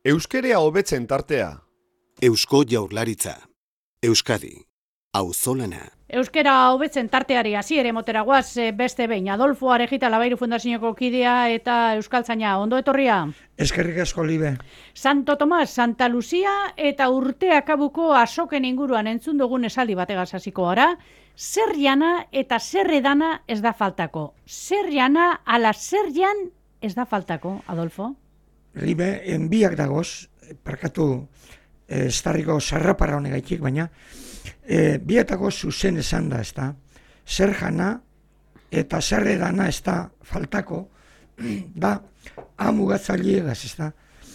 Euskerea hobetzen tartea. Eusko Jaurlaritza. Euskadi. Auzolana. Euskera hobetzen tarteari hasiere motera guaz, beste behin. Adolfo Arejita Labairu Fundazioko kidea eta euskaltzaina, ondo etorria? Eskerrik asko, Libe. Santo Tomas, Santa Lucia eta urteak abuko asoken inguruan entzun dugun esaldi bategaz hasiko gara. Zer jana eta zer edana ez da faltako. Zer jana ala zer jan ez da faltako, Adolfo? Libe, enbiak dagoz, parkatu estarriko sarrapara honegaitik, baina bietako zuzen esan da, ezta? Zer jana eta zer edana ez da faltako, da amugatzaileegaz, ezta?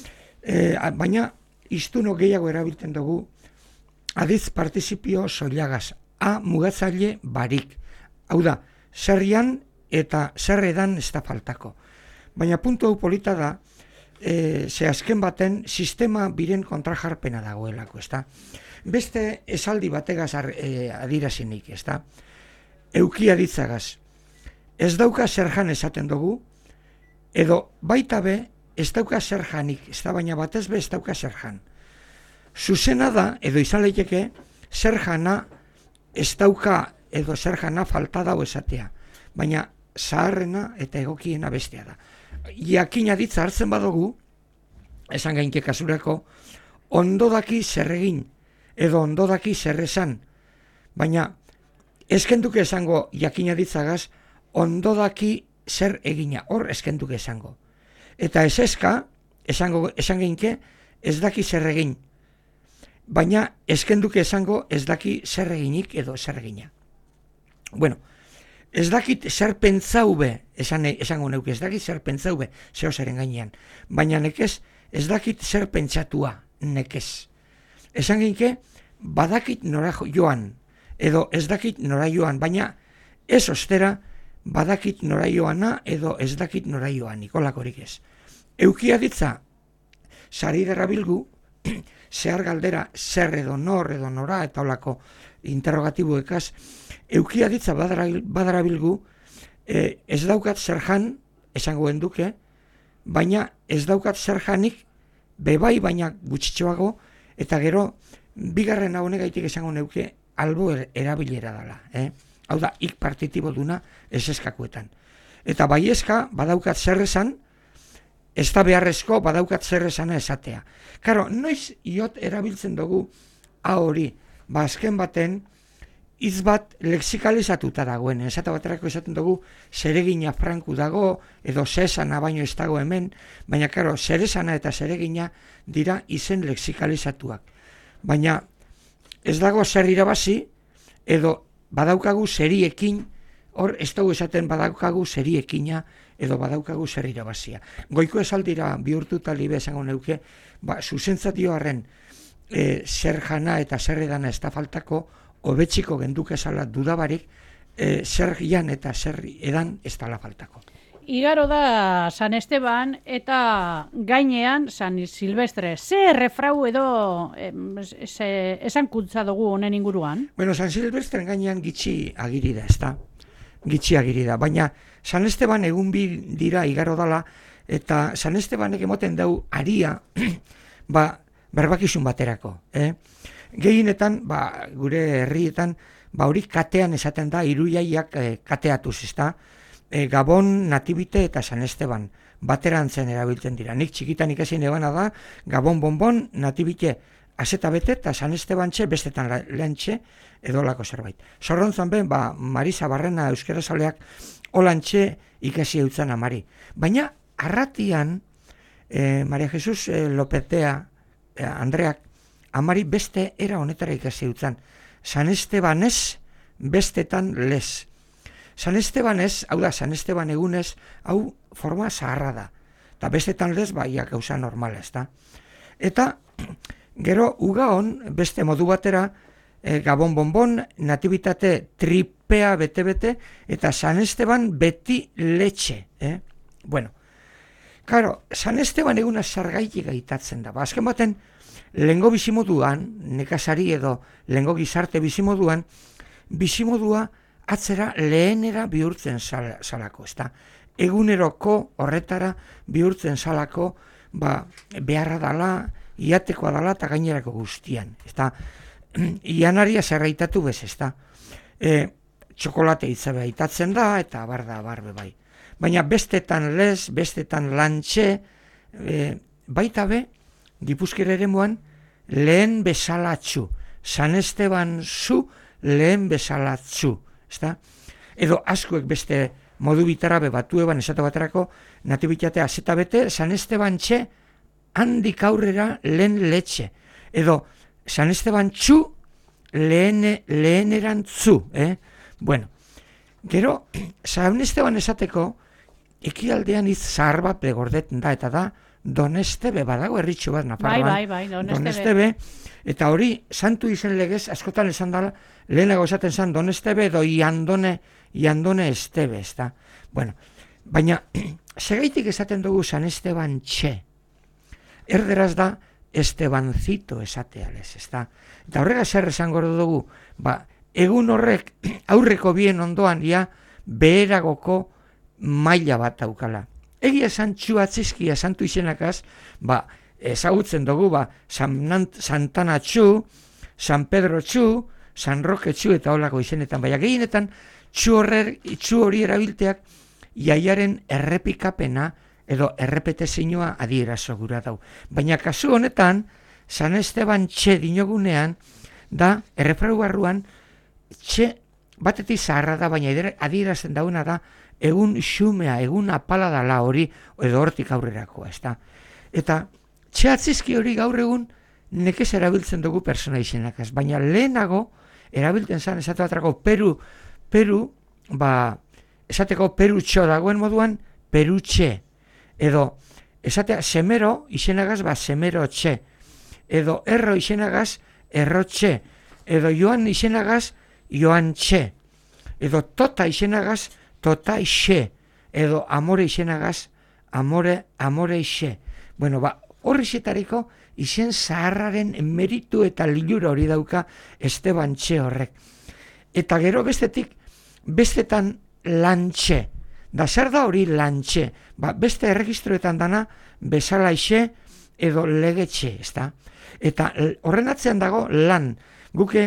Baina iztuno gehiago erabiltzen dugu adiz partizipio soilagaz, amugatzaile barik. Hau da, zer jan eta zer edan ez da faltako. Baina puntu hau polita da, ze azken baten sistema biren kontrajarpena dagoelako, ezta? Beste esaldi bategaz adirazinik, ezta? Eukia ditzagaz. Ez dauka zer jan esaten dugu, edo baita be ez dauka zer janik, ezta, baina batez be ez dauka zer jan. Zuzena da, edo izan leiteke, zer jana ez dauka edo zer jana falta dago esatea, baina zaharrena eta egokiena bestea da. Jakina ditza hartzen badugu, esan gainke kasurako, ondo daki zer egin, edo ondo daki zer esan, baina eskenduke esango jakina ditzagaz, ondo daki zer egina, hor eskenduke esango. Eta ez eska, esan gainke, ez daki zer egin, baina eskenduke esango ez daki zer eginik edo zer egina. Bueno, ez dakit zer pentsau be, esango neuke, ez dakit zer pentsau be, zeo zeren gainean. Baina nekez, ez dakit zer pentsatua, nekez. Esan ginke, badakit nora joan, edo ez dakit nora joan, baina ez ostera, badakit nora joana, edo ez dakit nora joan, ikolakorik ez. Eukia ditza, sari derabilgu, zehar galdera, zer edo nor edo nora, eta olako interrogatiboekaz, eukia ditza badarabilgu, ez daukat zer jan, esango genduke, baina ez daukat zer janik, bebai baina gutxitxoago, eta gero, bigarren honegaitik esango neuke, albo erabilera dela. Hau da, ik partitibo duna ez eskakuetan. Eta bai eska, badaukat zer esan, ez da beharrezko, badaukat zer esana esatea. Karo, noiz iot erabiltzen dugu, hori, azken baten, hitz bat lexikalizatuta dagoen. Esate baterako esaten dugu zeregina franku dago, edo zesana baino ez dago hemen, baina karo, zeresana eta zeregina dira izen lexikalizatuak. Baina ez dago zer irabazi, edo badaukagu zeriekin, hor ez dugu esaten badaukagu zeriekina, edo badaukagu zer irabazia. Goiko esaldira bihurtuta Libe esango neuke, zuzentzatioaren zer jana eta zer edana ez da faltako, hobetxiko genduk esala dudabarik, zer jan eta zer edan ez dala faltako. Igaro da San Esteban eta gainean San Silvestre. Ze errefrau edo esan kuntza dugu honen inguruan? Bueno, San Silvestre gainean gitxi agiri da, ez da? Gitxi agiri da, baina San Esteban egun bi dira igaro dala, eta San Estebanek emoten dau aria, berbakizun baterako. Gehienetan, gure herrietan, hori katean esaten da, iruiaiak kateatuz, ezta? Gabon, Natibite eta San Esteban, baterantzen erabiltzen dira. Nik txikitan ikasi nebana da, Gabon bonbon, Natibite azeta bete eta San Esteban txe, bestetan lehentxe, edo lako zerbait. Zorrontzan ben, Marisa Barrena euskerazaleak olantxe ikasi eutzan amari. Baina, arratian, Maria Jesus Lopetea, Andreak, amari beste era honetara ikasi eutzan. San Estebanez, bestetan lez. San Estebanez, hau da, San Esteban egunez, hau forma zaharra da. Eta bestetan lez, baiak gauza normala, ez da. Eta, gero, uga hon, beste modu batera, Gabon bonbon, Natibitate tripea bete-bete, eta San Esteban beti letxe. Bueno, karo, San Esteban eguna zargaitik gaitatzen da. Azken baten, lehengo bizimoduan, nekazari edo lehengo gizarte bizimoduan, bizimodua atzera lehenera bihurtzen salako, ezta? Eguneroko horretara bihurtzen salako, beharra dala, iatekoa dala eta gainerako guztian. Eta ianaria zerraitatu bez, ezta. Txokolate itzabe aitatzen da, eta barbe bai. Baina bestetan lez, bestetan lantxe, baita be, Gipuzkera eremuan, lehen bezalatzu. San Esteban zu, lehen bezalatzu. Ezta? Edo askuek beste modu bitara batu eban esate baterako, natibitatea zeta bete, San Esteban txe, handik aurrera lehen letxe. Edo, San Esteban txu, leheneran zu. Bueno, gero, San Esteban esateko, ekialdean hitz zahar bat begordetzen da, eta da, Donestebe badago erritxo bat Nafarroan. Bai, Donestebe. Eta hori, santu izen legez, askotan esan dela, lehenago esaten zen Donestebe edo Iandone Estebe, ezta. Bueno, baina, segaitik esaten dugu San Esteban txe. Erderaz da, Estebancito esatealez, ezta. Eta horrega zer esango dugu, egun horrek aurreko bien ondoan ja beheragoko maila bat daukala. Egia esan txu atzizkia santu izenakaz, ezagutzen dugu, Santana txu, San Pedro txu, San Roque txu eta holako izenetan, baina gehienetan txu hori erabilteak jaiaren errepikapena edo errepetezioa adierazo gura dau. Baina kasu honetan, San Esteban txe dinogunean, da errefrau barruan, txe batetik zaharra da, baina adierazten dauna da, egun xumea, egun apala dala hori, edo hortik aurrerakoa, ezta. Eta txeatzizki hori gaur egun nekez erabiltzen dugu persona izenakaz, baina lehenago erabiltzen zen, esateko Peru, esateko Perutxo dagoen moduan, Perutxe, edo esatea semero izenagaz, semero txe, edo erro izenagaz, errotxe, edo joan izenagaz, joan txe, edo tota izenagaz, tota ixe, edo amore izenagaz, amore ixe. Bueno, horri zetariko izen zaharraren meritu eta lilura hori dauka Esteban txe horrek. Eta gero bestetan lantxe. Da zer da hori lantxe? Beste erregistroetan dana bezala ixe edo legetxe, ezta? Eta horren atzean dago lan. Guke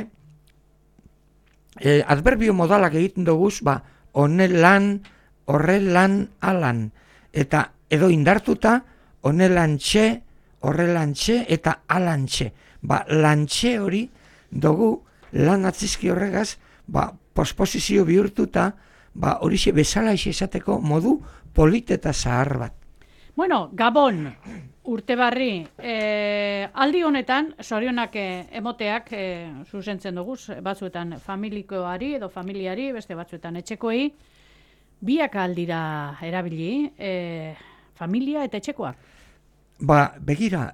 adverbio modalak egiten duguz, hone lan, horre lan, alan. Eta edo indartuta, hone lantxe, horre lantxe eta alantxe. Lantxe hori dugu lan atzizki horregaz, posposizio bihurtuta, horixe bezala esateko modu polit eta zahar bat. Bueno, Gabon, urte barri, aldi honetan, zorionak emoteak zuzentzen dugu, batzuetan familikoari edo familiari, beste batzuetan etxekoei, biak aldira erabili, familia eta etxekoak. Begira,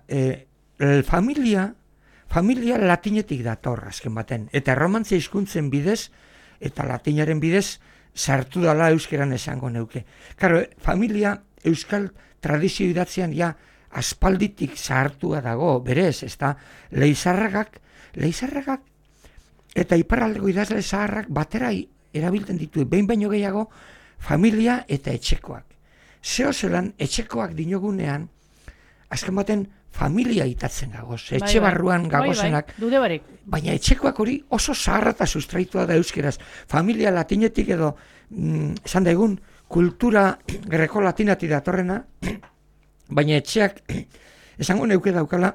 familia latinetik dator azken baten, eta erromantzia hizkuntzen bidez, eta latinaren bidez, sartu dala euskeran esango neuke. Karo, familia euskal tradizio idatzean aspalditik zahartua dago, berez, ezta, leizarragak, eta iparraldeko idazle zaharrak batera erabiltzen ditu, behin baino gehiago, familia eta etxekoak. Zeo zelan, etxekoak dinogunean, azken baten, familia itatzen gagoz, etxe barruan gagozenak, baina etxekoak hori oso zaharra eta sustraitua da euskeraz. Familia latinetik edo, esan da egun, kultura greko-latinati datorrena, baina etxeak, esango neuke daukala,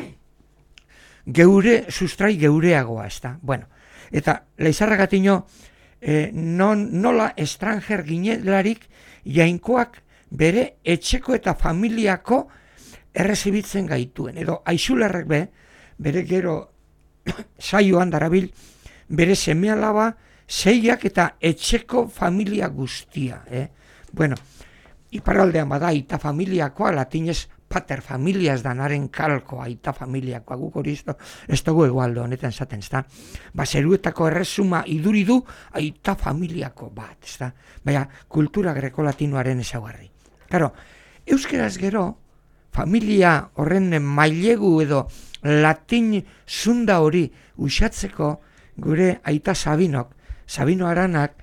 sustrai geureagoa, ezta. Bueno, eta leizarragatino, nola estranger ginelarik, jainkoak bere etxeko eta familiako errezibitzen gaituen. Edo aixularrek bere gero saioan darabil, bere seme-alaba, zeiak eta etxeko familia guztia. Bueno, iparraldean bada aita familiakoa, latinez pater familias danaren kalkoa, aita familiakoa, guk hori ez dugu egualde honetan zaten, ezta? Zeruetako erresuma iduridu aita familiako bat, ezta? Baina kultura greko-latinoaren ezaugarri. Karo, euskeraz gero, familia horren mailegu edo latin zunda hori usatzeko gure aita Sabino Aranak,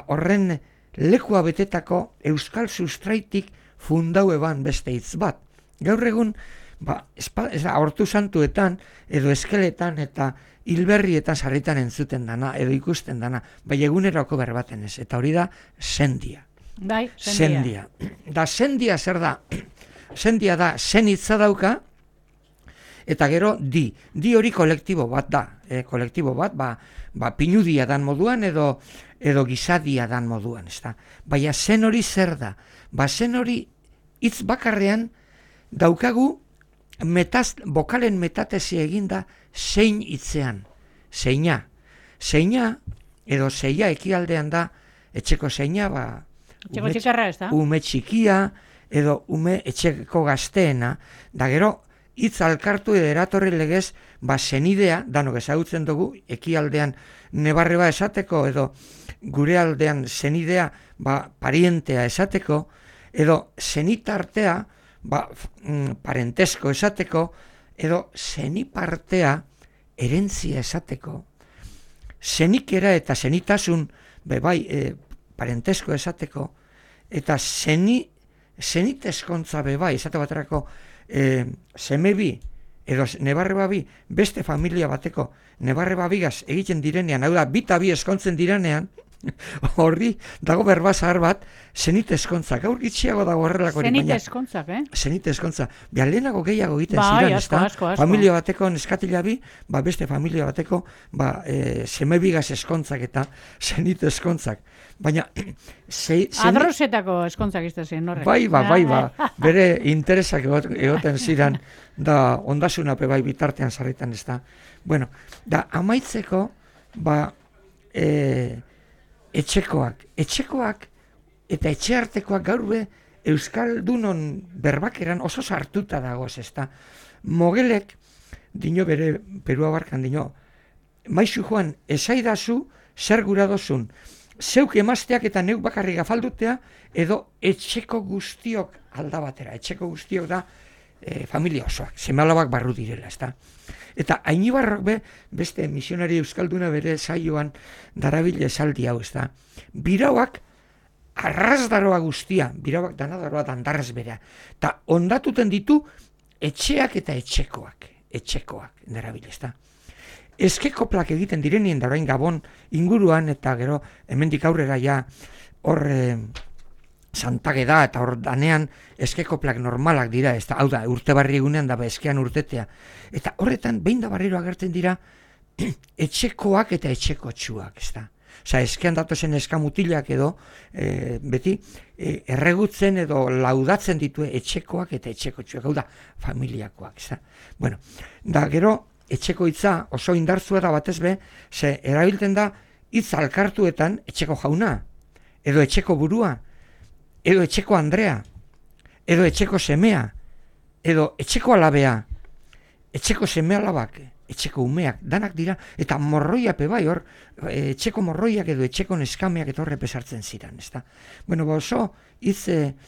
horren lekua betetako euskal sustraitik fundau eban beste hitz bat. Gaur egun, hortu santuetan, edo eskeletan eta hilberrietan sarritan entzuten dana, edo ikusten dana, bai eguneroko berbaten ez, eta hori da sendia. Bai, sendia. Da sendia zer da? Sendia da, sen hitza dauka, eta gero di hori kolektibo bat da, kolektibo bat, pinudia dan moduan edo gizadia dan moduan, ezta. Baina zen hori zer da? Zen hori hitz bakarrean daukagu bokalen metatesi eginda zein hitzean, zeina. Zeina edo zeia ekialdean da etxeko zeina, etxeko txikarra ez da? Ume txikia edo ume etxeko gazteena, da gero hitz alkartu edo eratorri legez, zenidea, danok ezagutzen dugu, ekialdean nebarreba esateko, edo gure aldean zenidea, parientea esateko, edo zenitartea, parentesko esateko, edo zenipartea erentzia esateko, zenikera eta zenitasun, parentesko esateko, eta zenitezkontza esate baterako, semebi edo nebarreba bi beste familia bateko nebarreba bigaz egiten direnean, hau da, bita bi eskontzen direnean, horri dago berbazahar bat zenitezkontza, gaur gitxiago dago horrelako hori, zenitezkontzak, zenitezkontza, lehenago gehiago egiten ziren, asko. Familia bateko neskatila bi, beste familia bateko semebigaz eskontzak eta zenitezkontzak. Baina adrosetako eskontzak izte ziren horrek. Bai, bere interesak egoten ziren, da ondasunape bitartean sarritan ez da. Bueno, da amaitzeko, etxekoak eta etxeartekoak gaur Euskaldunon berbakeran oso sartuta dagoz, ez da. Mogelek, dino bere Perua barkan dino, maizu joan, esaidazu zer gura dozun, zeuk emazteak eta neuk bakarrik afaldutea, edo etxeko guztiok aldabatera. Etxeko guztiok da familia osoak, seme-alabak barru direla, ez da. Eta Ainibarrok beste misionari euskalduna bere saioan darabile esaldi hau, ez da. Birauak arrazdaroa guztia, birauak danadaroa dandarrez berea. Eta ondatuten ditu etxeak eta etxekoak darabile, ez da. Eskekoplak egiten direnien da orain Gabon inguruan, eta gero hemendik aurrera ja hor Santage da, eta hor danean eskekoplak normalak dira, ez da, hau da, urte barri egunean da, eskean urtetea. Eta horretan, behin da barriro agertzen dira, etxekoak eta etxekotxuak, ez da. Osa, eskean datozen eskamutilak edo, beti, erregutzen edo laudatzen ditu etxekoak eta etxekotxuak, hau da, familiakoak, ez da. Bueno, da, gero, etxeko hitza oso indartzua da batez be, ze erabiltzen da hitz alkartuetan etxeko jauna, edo etxeko burua, edo etxeko Andrea, edo etxeko semea, edo etxeko alabea, etxeko seme alabak, etxeko umeak, danak dira, eta morroiape bai hor, etxeko morroiak edo etxeko neskameak eta horre pesartzen ziren, ez da. Bueno, oso hitz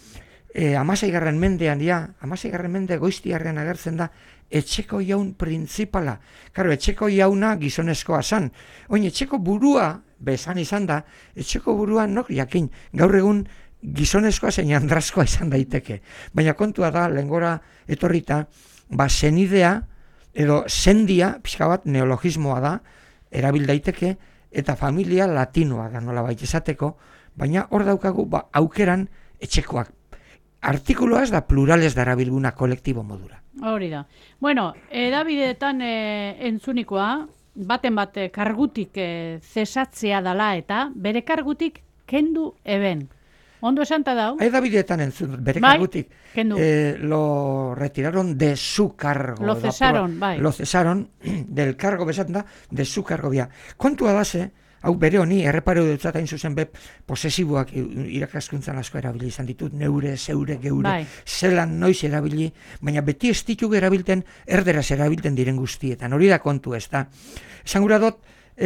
16. mendean, mende goiztiarrean agertzen da, etxeko jaun printzipala. Karo, etxeko jauna gizonezkoa zan. Oin, etxeko burua, bezan izan da, etxeko burua nok jakin, gaur egun gizonezkoa zein andrazkoa izan daiteke. Baina kontua da, lehengora etorrita, zenidea, edo sendia, pixka bat neologismoa da, erabil daiteke, eta familia latinoa da nola baita esateko, baina hor daukagu aukeran etxekoak. Artikuloa ez da plurales darabilguna kolektibo modura. Hori da. Bueno, edabideetan entzunikoa, baten bat kargutik zesatzea dala eta bere kargutik kendu eben. Ondo esanta dau? Edabideetan entzun, bere kargutik. Kendu. Lo retiraron de su cargo. Lo cesaron, bai. Lo cesaron, del cargo besatzen da, de su cargo bia. Kontua da ze, hau bere honi, erreparo dutzat hain zuzen posesiboak irakaskuntzan asko erabili izan ditut, neure, zeure, geure, bai. Zelan noiz erabili, baina beti ez dituk erabilten, erderaz erabilten diren guztietan, hori da kontu ez da. Esan gura dut,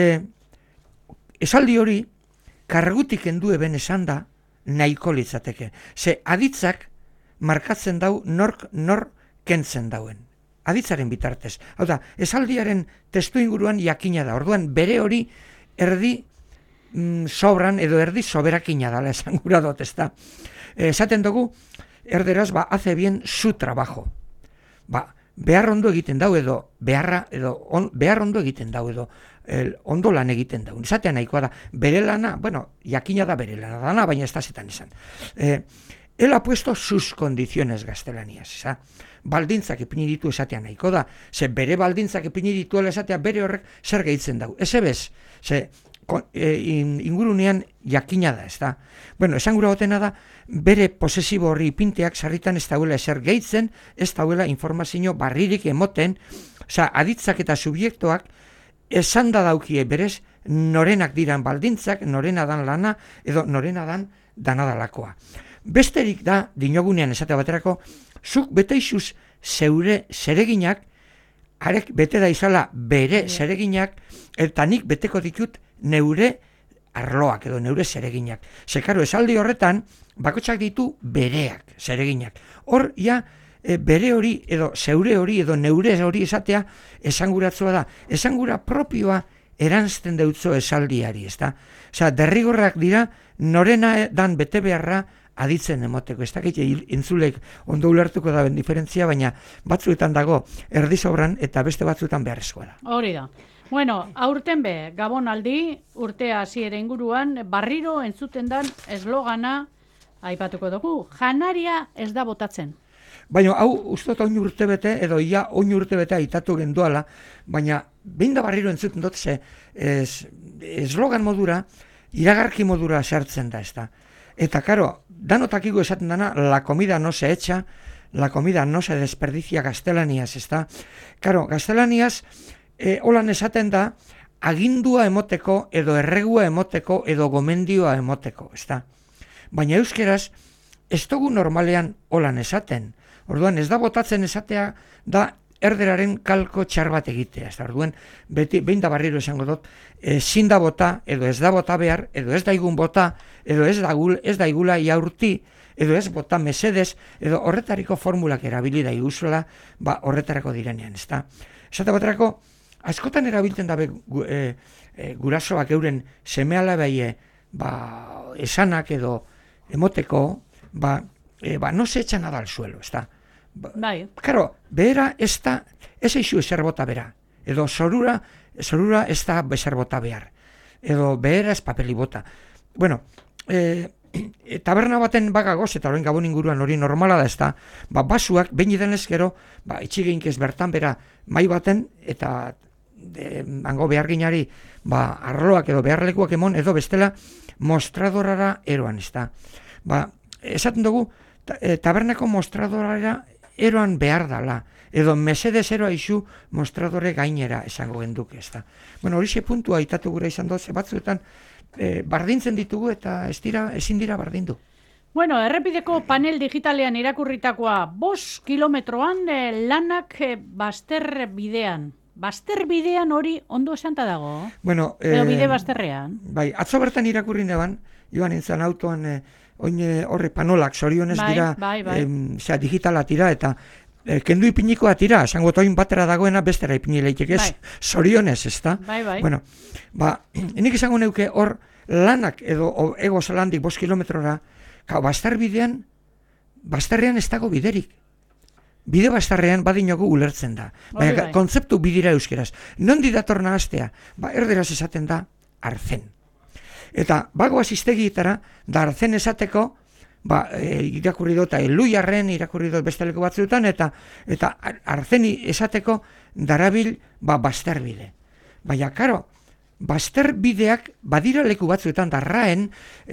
esaldi hori, kargutik kendu eben esan da, nahiko litzateke. Ze aditzak markatzen dau nor kentzen dauen. Aditzaren bitartez. Hau da, esaldiaren testu inguruan jakina da. Orduan, bere hori erdi sobran edo erdi soberakina dala esan gura dut, ez da. Esaten dugu, erderaz, hace bien su trabajo. Behar ondo egiten dau edo, behar ondo egiten dau edo, ondo lan egiten dau. Esatea nahikoa da, bere lana, jakina da bere lana dana, baina ez da zetan esan. Él ha puesto sus condiciones gaztelaniaz, baldintzak ipini ditu esatea nahiko da, ze bere baldintzak ipini dituela esatea bere horrek zer gehitzen dau. Ez ebez, ze ingurunean jakina da, ez da. Esan gura gotena da, bere posesibo horri ipinteak sarritan ez dauela ezer gehitzen, ez dauela informazio barririk emoten, aditzak eta subjektuak esan da daukie berez norenak diran baldintzak, norena dan lana, edo norena dan danadalakoa. Besterik da, dinogunean esate baterako, zuk beteizuz zeure zereginak, arek bete da izala bere zereginak, eta nik beteko ditut neure arloak edo neure zereginak. Zekaro, esaldi horretan, bakotsak ditu bereak zereginak. Hor, bere hori edo zeure hori edo neure hori esatea esanguratzua da. Esangura propioa eranzten deutzo esaldiari, ezta? Derrigorrak dira, norena dan bete beharra aditzen emoteko. Ez dakit entzulek ondo ulertuko da diferentzia, baina batzuetan dago erdisobran eta beste batzuetan beharrezkoa da. Hori da. Aurten Gabonaldi urtea hasiera inguruan barriro entzuten dan eslogana aipatuko dugu. Janaria ez da botatzen. Baina hau ustot oin urtebete edo oin urtebete aitatu genduala, baina behin da barriro entzuten dut ze eslogan modura, iragarki modura sartzen da, ez da. Eta karo, danotakiko esaten dana, la comida no se echa, la comida no se desperdicia gaztelaniaz, ez da. Karo, gaztelaniaz, holan esaten da, agindua emoteko, edo erregua emoteko, edo gomendioa emoteko, ez da. Baina euskeraz, ez dugu normalean holan esaten. Orduan, ez da botatzen esatea, da erderaren kalko txar bat egitea. Orduan, behin da barriro esango dut, ezin da bota, edo ez da bota behar, edo ez daigun bota, edo ez daigula iaurti, edo ez bota mesedez, edo horretariko formulak erabili da iguzula, horretarako direnean, ez da. Esate baterako, askotan erabiltzen dabe gurasoak euren seme-alabeie esanak edo emoteko, no se echa nada al suelo, ez da. Claro, behera ez da, ez eixu ezer bota bera, edo zorura ez da bezer bota behar, edo behera ez papeli bota. Taberna baten bagagoz, eta horren Gabon inguruan hori normala da ez da, basuak, behin denez gero, itxigeinkez bertan bera mai baten, eta hango beharginari arloak edo beharlekuak emon, edo bestela mostradorara eroan, ez da. Esaten dugu, tabernako mostradorara eroan behar dala, edo mesedez eroa isu mostradore gainera esango genduke, ez da. Horixe puntua aitatu gura izan doze batzuetan, bardintzen ditugu eta ezin dira bardindu. Errepideko panel digitalean irakurritakoa 5 kilometroan lanak bazterbidean. Bazterbidean hori ondo esanta dago? Edo bide bazterrean? Bai, atzo bertan irakurri neban, joan nintzen autoan horre panolak zorionez dira digitala tira eta kendu ipinikoa tira, esango toin batera dagoena bestera ipini leitek ez, zorionez, ez da? Nik esango neuke hor lanak edo ego zalandik 5 kilometrora, bazterrean ez dago biderik. Bide bazterrean badinogu ulertzen da. Baina kontzeptu bidira euskeraz. Nondi datorna astea? Erderaz esaten da arzen. Eta bagoaz iztegietara, da arzen esateko, irakurri dut, eluiarren irakurri dut besteleko batzuetan, eta arzeni esateko darabil bazterbide. Baina, karo, bazterbideak badira leku batzuetan, da raen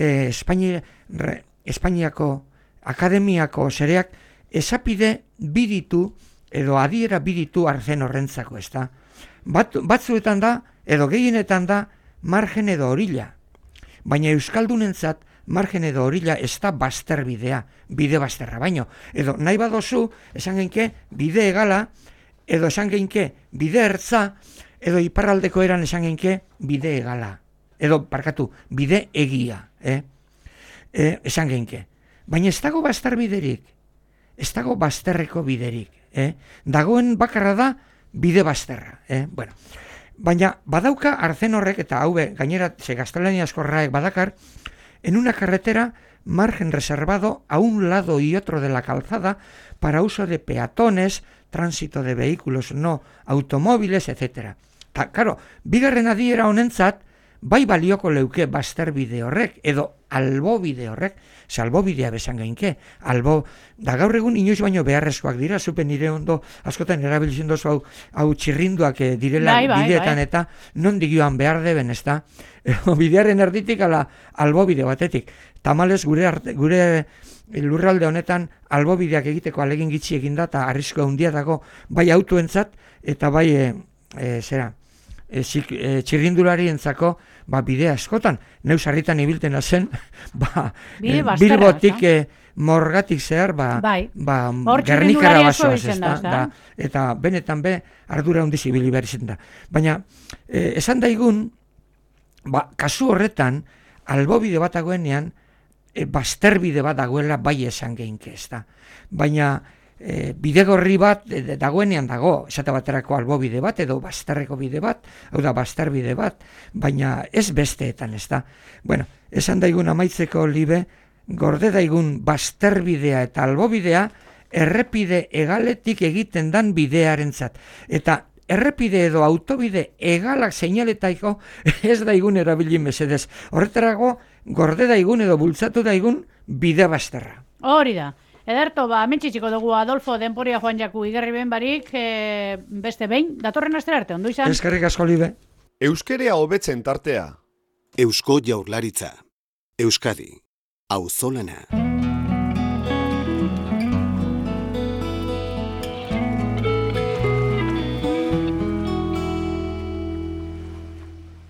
Espainiako akademiako zereak esapide biditu, edo adiera biditu arzen horrentzako, ez da. Batzuetan da, edo gehienetan da, margen edo orilla. Baina euskaldunentzat margen edo orilla ez da bazterbidea, bide bazterra baino. Edo nahi badozu, esan genke bide egala, edo esan genke bide ertza, edo iparraldeko eran esan genke bide egala. Edo, parkatu, bide egia. Esan genke. Baina ez dago bazterbiderik, ez dago bazterreko biderik. Dagoen bakarra da bide bazterra. Baina badauka arzen horrek, eta hau gainera, gaztelaniazko raek badakar, en una carretera margen reservado a un lado y otro de la calzada para uso de peatones, tránsito de vehículos no automóviles, etc. Claro, bigarren adiera honentzat, bai balioko leuke bazterbide horrek, edo albobide horrek, ze albobidea besan gainke, da gaur egun inoiz baino beharrezkoak dira, zupen nire ondo askotan erabiltzen dozu hau txirrinduak direla bideetan, eta non digioan behar deben, ez da? Bidearen erditik ala albobide batetik. Tamalez gure lurralde honetan albobideak egiteko alegin gitxi egin da, eta arrisko handia dago bai autoentzat, eta bai txirrindularientzako bidea askotan. Neu sarritan ibiltena zen, Bilbotik Morgatik zehar, Gernikara basoaz, eta benetan ardura handiz ibili behar izan da. Baina, esan daigun, kasu horretan, albobide bat dagoenean, bazterbide bat dagoela bai esan geinke, ez da. Baina, bidegorri bat dagoenean dago, esate baterako albobide bat edo bazterreko bide bat, hau da bazterbide bat, baina ez besteetan, ez da. Bueno, esan daigun amaitzeko libe, gorde daigun bazterbidea eta albobidea errepide egaletik egiten dan bidearentzat. Eta errepide edo autobide egalak seinaletaiko ez daigun erabili mesedez. Horretarago, gorde daigun edo bultzatu daigun bide bazterra. Hori da. Ederto, mentxitxiko dugu Adolfo denporia joan jaku igerri ben barik, beste behin, datorren astera arte, ondo izan? Eskerrik asko libe. Euskerea hobetzen tartea. Eusko Jaurlaritza. Euskadi. Auzolana.